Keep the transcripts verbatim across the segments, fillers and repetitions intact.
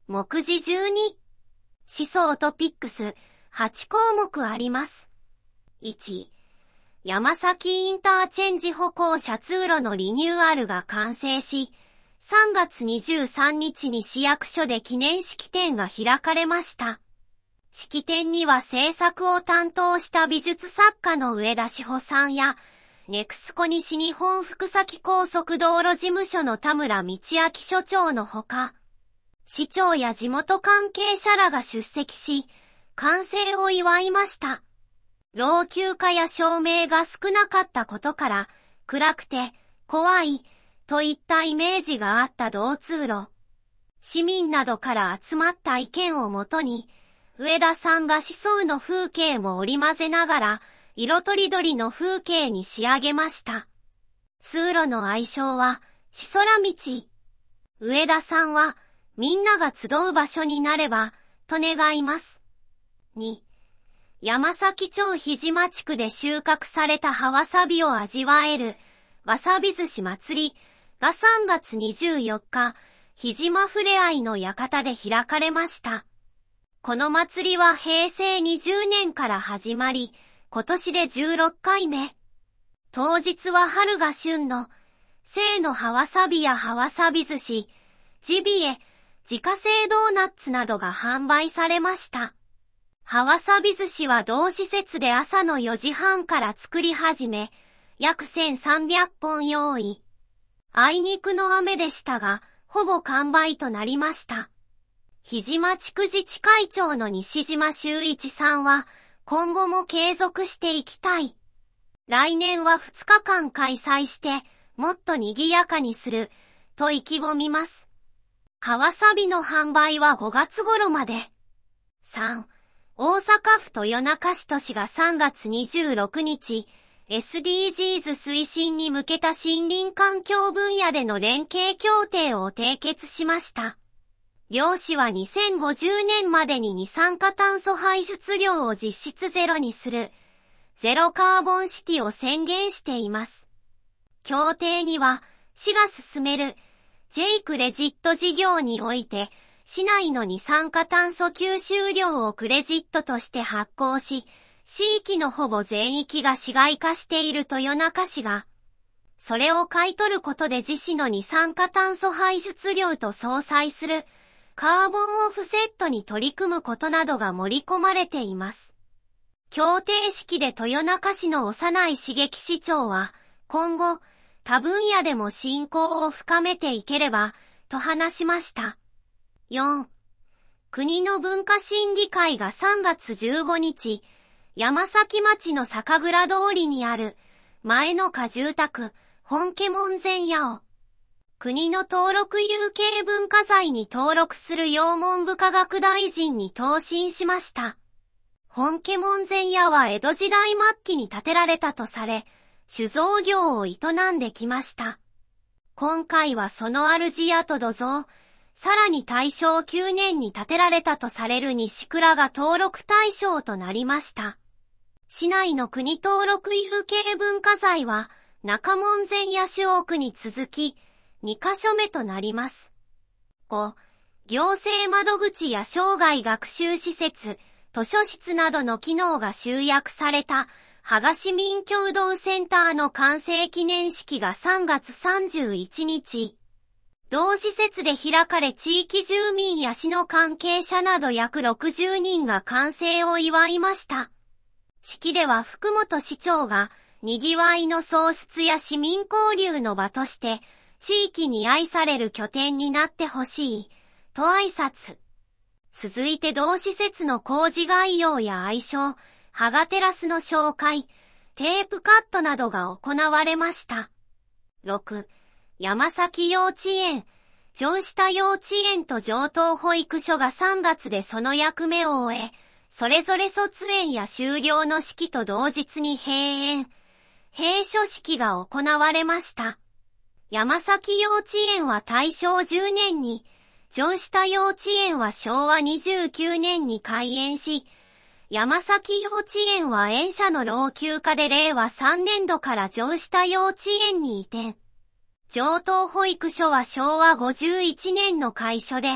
目次じゅうに。思想トピックスはちこうもくあります。いち. 山崎インターチェンジ歩行者通路のリニューアルが完成し、さんがつにじゅうさんにちに市役所で記念式典が開かれました。式典には制作を担当した美術作家の上田志保さんや、ネクスコ西日本福崎高速道路事務所の田村道明所長のほか、市長や地元関係者らが出席し、完成を祝いました。老朽化や照明が少なかったことから、暗くて怖いといったイメージがあった道通路。市民などから集まった意見をもとに、上田さんが思想の風景も織り交ぜながら、色とりどりの風景に仕上げました。通路の愛称は、しそら道。上田さんは、みんなが集う場所になれば、と願います。に. 山崎町日島地区で収穫された葉わさびを味わえる、わさび寿司祭りがさんがつにじゅうよっか、日島ふれあいの館で開かれました。この祭りはへいせいにじゅうねんから始まり、今年でじゅうろっかいめ。当日は春が旬の、生の葉わさびや葉わさび寿司、ジビエ、自家製ドーナツなどが販売されました。葉わさび寿司は同施設で朝のよじはんから作り始め、約せんさんびゃっぽん用意。あいにくの雨でしたが、ほぼ完売となりました。日島地区自治会長の西島修一さんは、今後も継続していきたい。来年はふつかかん開催して、もっと賑やかにする、と意気込みます。葉わさびの販売はごがつ頃まで。さん. 大阪府豊中市都市がさんがつにじゅうろくにち、エスディージーズ 推進に向けた森林環境分野での連携協定を締結しました。両市はにせんごじゅうねんまでに二酸化炭素排出量を実質ゼロにする、ゼロカーボンシティを宣言しています。協定には、市が進める、J クレジット事業において、市内の二酸化炭素吸収量をクレジットとして発行し、市域のほぼ全域が市街化している豊中市が、それを買い取ることで自市の二酸化炭素排出量と相殺する、カーボンオフセットに取り組むことなどが盛り込まれています。協定式で豊中市の幼い茂木市長は、今後、他分野でも親交を深めていければ、と話しました。よん. 国の文化審議会がさんがつじゅうごにち、山崎町の酒蔵通りにある、前の家住宅、本家門前屋を、国の登録有形文化財に登録するよう文部科学大臣に答申しました。本家門前屋は江戸時代末期に建てられたとされ、酒造業を営んできました。今回はその主屋と土蔵、さらに大正きゅうねんに建てられたとされる西蔵が登録対象となりました。市内の国登録有形文化財は、中門前屋主屋に続き、にかしょめとなります。ご. 行政窓口や生涯学習施設、図書室などの機能が集約された、芳賀市民共同センターの完成記念式がさんがつさんじゅういちにち、同施設で開かれ地域住民や市の関係者など約ろくじゅうにんが完成を祝いました。式では福本市長が、にぎわいの創出や市民交流の場として、地域に愛される拠点になってほしい、と挨拶。続いて同施設の工事概要や愛称、芳賀テラスの紹介、テープカットなどが行われました。ろく. 山崎幼稚園、上下幼稚園と上東保育所がさんがつでその役目を終え、それぞれ卒園や修了の式と同日に閉園、閉所式が行われました。山崎幼稚園は大正じゅうねんに、上下幼稚園はしょうわにじゅうきゅうねんに開園し、山崎幼稚園は園舎の老朽化でれいわさんねんどから上下幼稚園に移転。上東保育所はしょうわごじゅういちねんの開所で、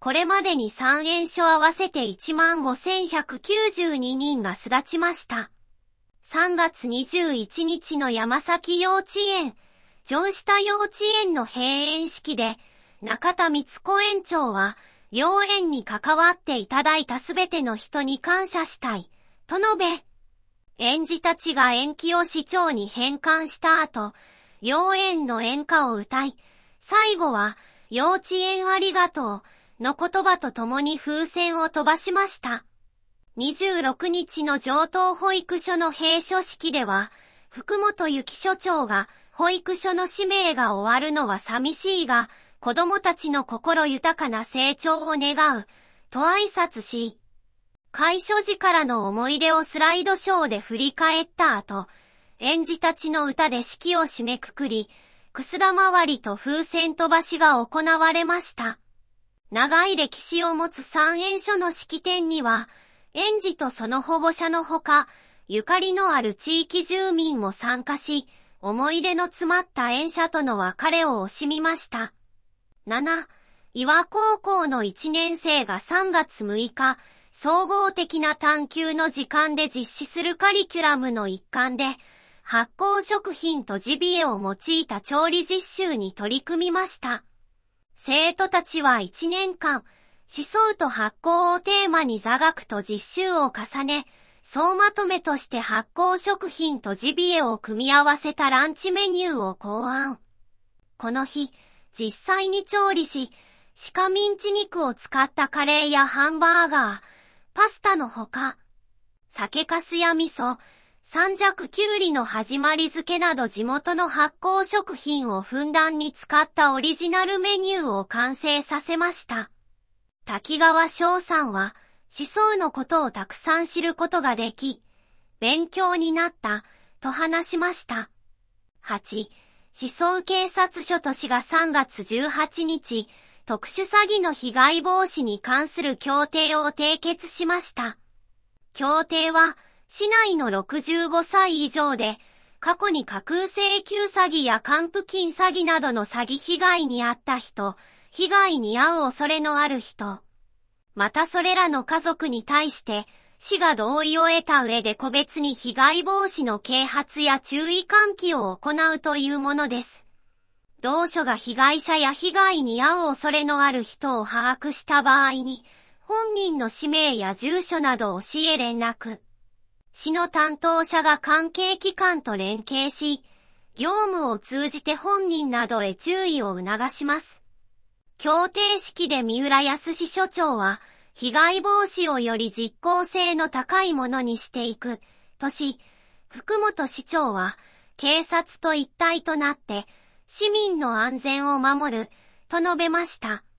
これまでにさんえんしょ合わせていちまんごせんひゃくきゅうじゅうににんが巣立ちました。さんがつにじゅういちにちの山崎幼稚園、上下幼稚園の閉園式で、中田光子園長は、両園に関わっていただいたすべての人に感謝したい、と述べ、園児たちが園旗を市長に返還した後、両園の園歌を歌い、最後は、幼稚園ありがとう、の言葉とともに風船を飛ばしました。にじゅうろくにちの城東保育所の閉所式では、福本幸所長が、保育所の使命が終わるのは寂しいが、子供たちの心豊かな成長を願う、と挨拶し、開所時からの思い出をスライドショーで振り返った後、園児たちの歌で式を締めくくり、くす玉割りと風船飛ばしが行われました。長い歴史を持つ三園所の式典には、園児とその保護者のほか、ゆかりのある地域住民も参加し、思い出の詰まった園舎との別れを惜しみました。なな. 岩高校のいちねんせいがさんがつむいか、総合的な探究の時間で実施するカリキュラムの一環で、発酵食品とジビエを用いた調理実習に取り組みました。生徒たちはいちねんかん、思想と発酵をテーマに座学と実習を重ね、総まとめとして発酵食品とジビエを組み合わせたランチメニューを考案。この日、実際に調理し、鹿ミンチ肉を使ったカレーやハンバーガー、パスタのほか、酒粕や味噌、三尺きゅうりの始まり漬けなど地元の発酵食品をふんだんに使ったオリジナルメニューを完成させました。滝川翔さんは、思想のことをたくさん知ることができ、勉強になった、と話しました。はち. 思想警察署と市がさんがつじゅうはちにち、特殊詐欺の被害防止に関する協定を締結しました。協定は、市内のろくじゅうごさい以上で、過去に架空請求詐欺や還付金詐欺などの詐欺被害に遭った人、被害に遭う恐れのある人、またそれらの家族に対して、市が同意を得た上で個別に被害防止の啓発や注意喚起を行うというものです。同署が被害者や被害に遭う恐れのある人を把握した場合に、本人の氏名や住所などを市へ連絡。市の担当者が関係機関と連携し、業務を通じて本人などへ注意を促します。協定式で三浦康史所長は、被害防止をより実効性の高いものにしていく、とし、福本市長は、警察と一体となって、市民の安全を守る、と述べました。